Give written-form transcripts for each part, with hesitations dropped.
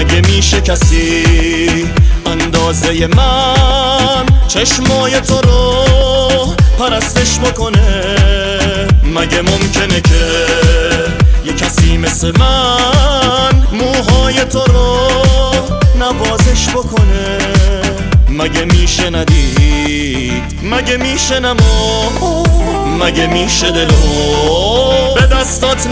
مگه میشه کسی اندازه من چشمای تو رو پرستش بکنه؟ مگه ممکنه که یه کسی مثل من موهای تو رو نوازش بکنه؟ مگه میشه ندید؟ مگه میشه نمو؟ مگه میشه دلو به دستات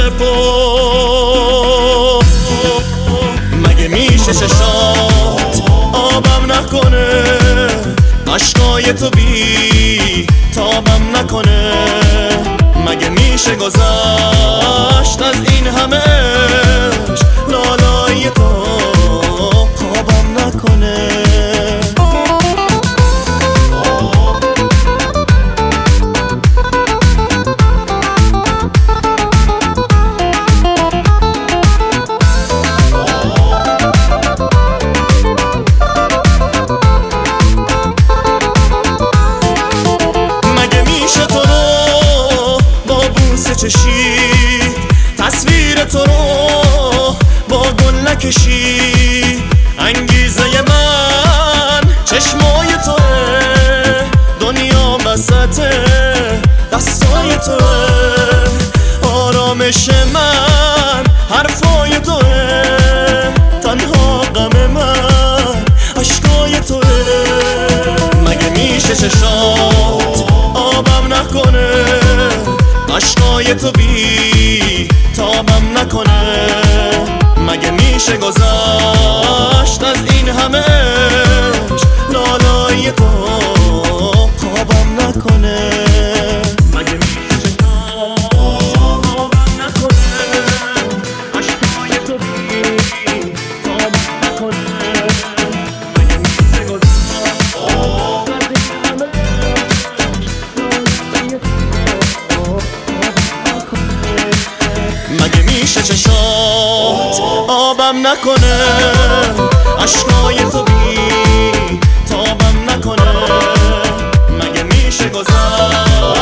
نسپار؟ مگه میشه چشات آبم نکنه؟ عشقای تو بی تابم نکنه؟ مگه میشه گذشت از این همه عشق لالای تو خوابم نکنه؟ چشید تصویر تو رو با گل نکشید؟ انگیزه من چشمای توه، دنیا وسط دستای توه، آرامش من حرفای توه، تنها غم من عشقای توه. مگه میشه چشات آبم نکنه؟ عشقای تو بی تابم نکنه؟ مگه میشه گذشت از این همه عشق لالای تو خوابم نکنه؟ مگه میشه خوابم نکنه؟ عشقای تو بی تابم نکنه؟ مگه میشه گذشت از این همه مگه میشه چشات آبم نکنه؟ عشقای تو بی تابم نکنه؟ مگه میشه گذشت